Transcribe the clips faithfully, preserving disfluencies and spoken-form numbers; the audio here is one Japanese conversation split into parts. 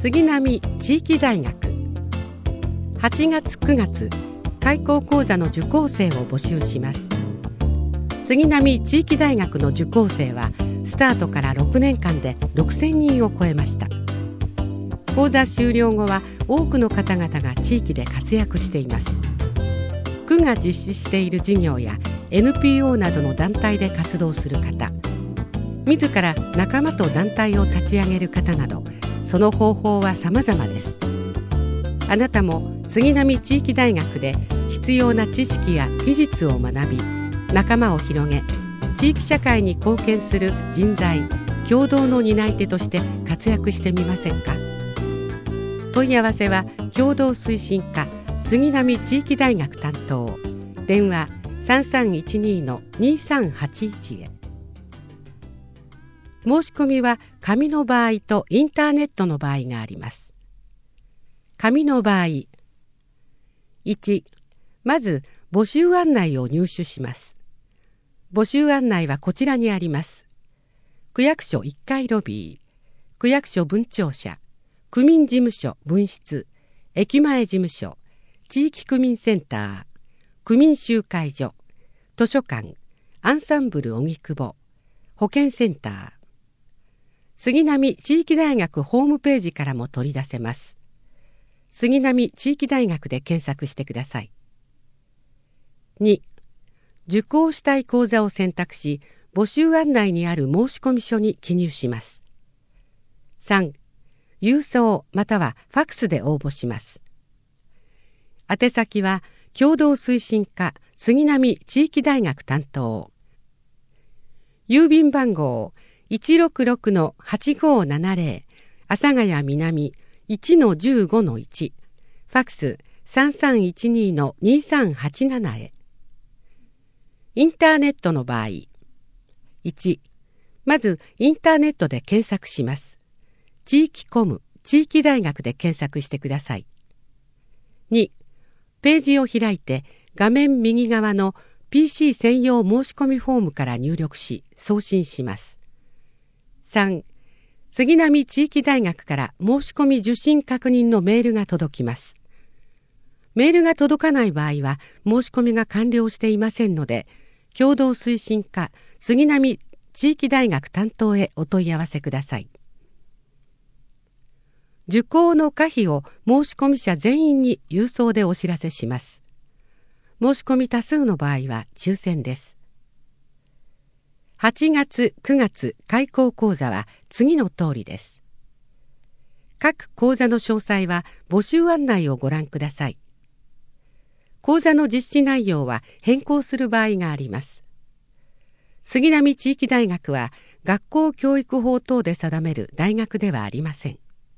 杉並地域大学はちがつくがつ開講講座の受講生を募集します。杉並地域大学の受講生はスタートからろくねんかんでろくせんにんを超えました。講座終了後は多くの方々が地域で活躍しています。区が実施している事業や エヌピーオー などの団体で活動する方、自ら仲間と団体を立ち上げる方など、その方法は様々です。あなたも杉並地域大学で必要な知識や技術を学び、仲間を広げ、地域社会に貢献する人材、共同の担い手として活躍してみませんか。問い合わせは共同推進課杉並地域大学担当、電話 さんさんいちに にさんはちいち へ。申し込みは紙の場合とインターネットの場合があります。紙の場合、いち、まず募集案内を入手します。募集案内はこちらにあります。区役所いっかいロビー、区役所分庁舎、区民事務所分室、駅前事務所、地域区民センター、区民集会所、図書館、アンサンブル荻窪、保健センター。杉並地域大学ホームページからも取り出せます。杉並地域大学で検索してください。に、受講したい講座を選択し、募集案内にある申込書に記入します。さん、郵送またはファックスで応募します。宛先は共同推進課杉並地域大学担当、郵便番号 いちろくろくのはちごななぜろ 阿佐ヶ谷南 いちのじゅうごのいち、ファックス さんさんいちに にさんはちなな へ。インターネットの場合、いち、まずインターネットで検索します。地域コム地域大学で検索してください。に、ページを開いて画面右側の ピーシー 専用申し込みフォームから入力し送信します。さん、杉並地域大学から申し込み受信確認のメールが届きます。メールが届かない場合は申し込みが完了していませんので、共同推進課杉並地域大学担当へお問い合わせください。受講の可否を申込者全員に郵送でお知らせします。申し込み多数の場合は抽選です。はちがつくがつ開講講座は次の通りです。各講座の詳細は募集案内をご覧ください。講座の実施内容は変更する場合があります。杉並地域大学は学校教育法等で定める大学ではありません。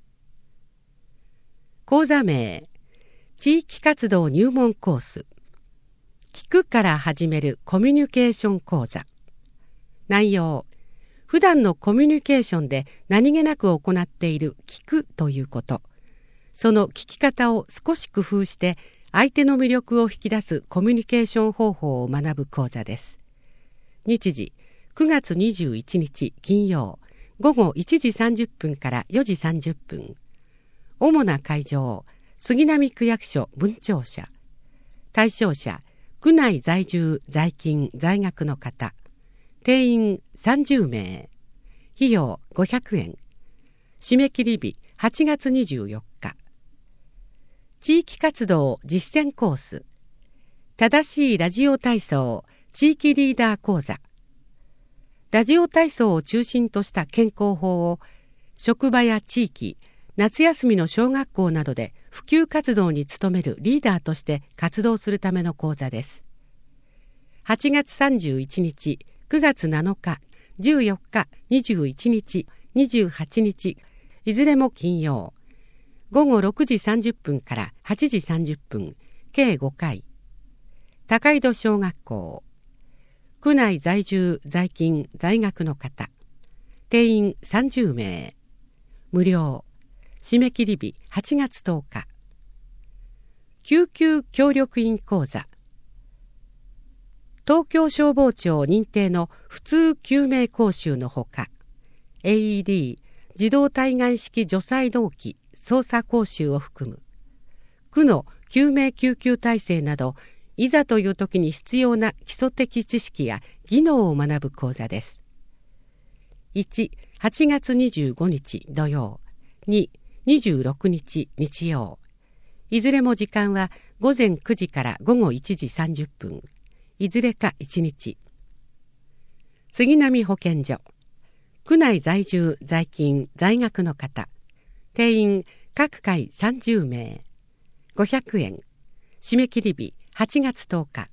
講座名、地域活動入門コース、聞くから始めるコミュニケーション講座。内容、普段のコミュニケーションで何気なく行っている聞くということ、その聞き方を少し工夫して相手の魅力を引き出すコミュニケーション方法を学ぶ講座です。日時、くがつにじゅういちにち金曜、ごごいちじさんじゅっぷんからよじさんじゅっぷん。主な会場、杉並区役所分庁舎。対象者、区内在住在勤在学の方。定員さんじゅうめい。費用ごひゃくえん。締め切り日はちがつにじゅうよっか。地域活動実践コース。正しいラジオ体操地域リーダー講座。ラジオ体操を中心とした健康法を職場や地域、夏休みの小学校などで普及活動に努めるリーダーとして活動するための講座です。はちがつさんじゅういちにち、くがつなのか、じゅうよっか、にじゅういちにち、にじゅうはちにち、いずれも金曜。ごごろくじさんじゅっぷんからはちじさんじゅっぷん、計ごかい。高井戸小学校。区内在住在勤在学の方。定員さんじゅうめい。無料。締め切り日はちがつとおか。救急協力員講座。東京消防庁認定の普通救命講習のほか、エーイーディー 自動体外式除細動器操作講習を含む区の救命救急体制など、いざという時に必要な基礎的知識や技能を学ぶ講座です。いち、はちがつにじゅうごにち土曜、に、にじゅうろくにち日曜。いずれも時間はごぜんくじからごごいちじさんじゅっぷん、いずれかいちにち。杉並保健所。区内在住在勤在学の方、定員各回さんじゅうめい、ごひゃくえん。締め切り日はちがつとおか。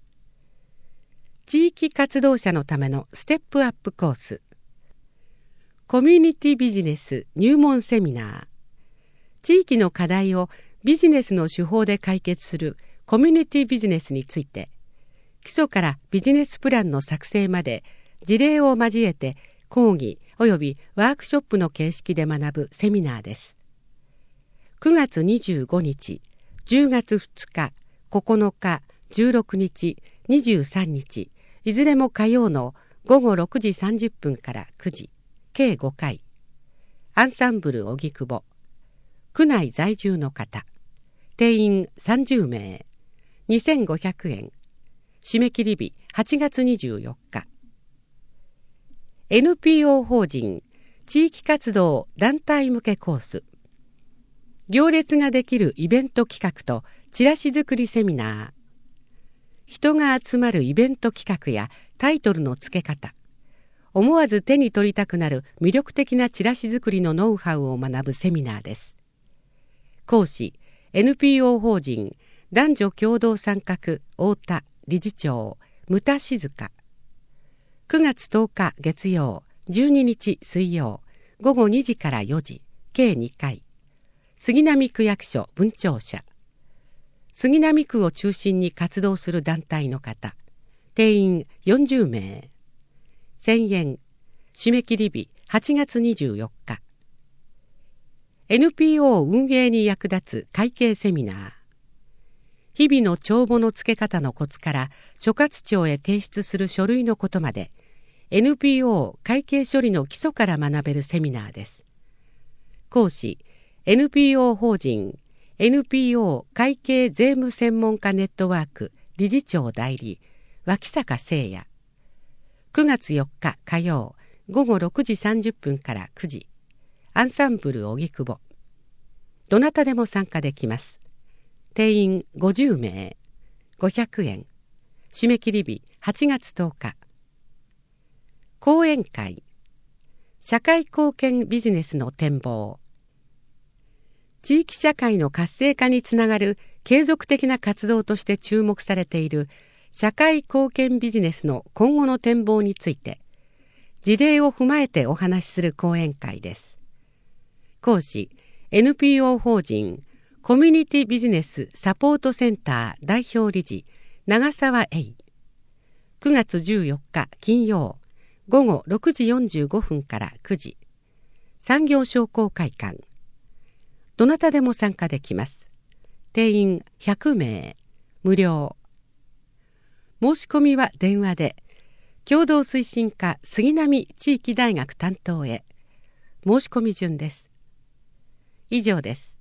地域活動者のためのステップアップコース、コミュニティビジネス入門セミナー。地域の課題をビジネスの手法で解決するコミュニティビジネスについて、基礎からビジネスプランの作成まで事例を交えて講義及びワークショップの形式で学ぶセミナーです。くがつにじゅうごにち、じゅうがつふつか、ここのか、じゅうろくにち、にじゅうさんにち、いずれも火曜のごごろくじさんじゅっぷんからくじ、計ごかい。アンサンブル荻窪。区内在住の方、定員さんじゅうめい、にせんごひゃくえん。締め切り日はちがつにじゅうよっか。エヌピーオー 法人地域活動団体向けコース、行列ができるイベント企画とチラシ作りセミナー。人が集まるイベント企画やタイトルの付け方、思わず手に取りたくなる魅力的なチラシ作りのノウハウを学ぶセミナーです。講師 エヌピーオー 法人男女共同参画太田理事長牟田静香。くがつとおか月曜、じゅうににち水曜、ごごにじからよじ、計にかい。杉並区役所分庁舎。杉並区を中心に活動する団体の方、定員よんじゅうめい。せんえん。締め切り日はちがつにじゅうよっか。エヌピーオー 運営に役立つ会計セミナー。日々の帳簿の付け方のコツから所轄庁へ提出する書類のことまで、エヌピーオー 会計処理の基礎から学べるセミナーです。講師 エヌピーオー 法人 エヌピーオー 会計税務専門家ネットワーク理事長代理脇坂誠也。くがつよっか火曜、ごごろくじさんじゅっぷんからくじ、アンサンブル荻窪。どなたでも参加できます。定員ごじゅうめい、ごひゃくえん。締め切り日はちがつとおか。講演会、社会貢献ビジネスの展望。地域社会の活性化につながる継続的な活動として注目されている社会貢献ビジネスの今後の展望について、事例を踏まえてお話しする講演会です。講師 エヌピーオー 法人コミュニティビジネスサポートセンター代表理事長澤栄。くがつじゅうよっか金曜、ごごろくじよんじゅうごふんからくじ、産業商工会館。どなたでも参加できます。定員ひゃくめい、無料。申し込みは電話で、共同推進課杉並地域大学担当へ。申し込み順です。以上です。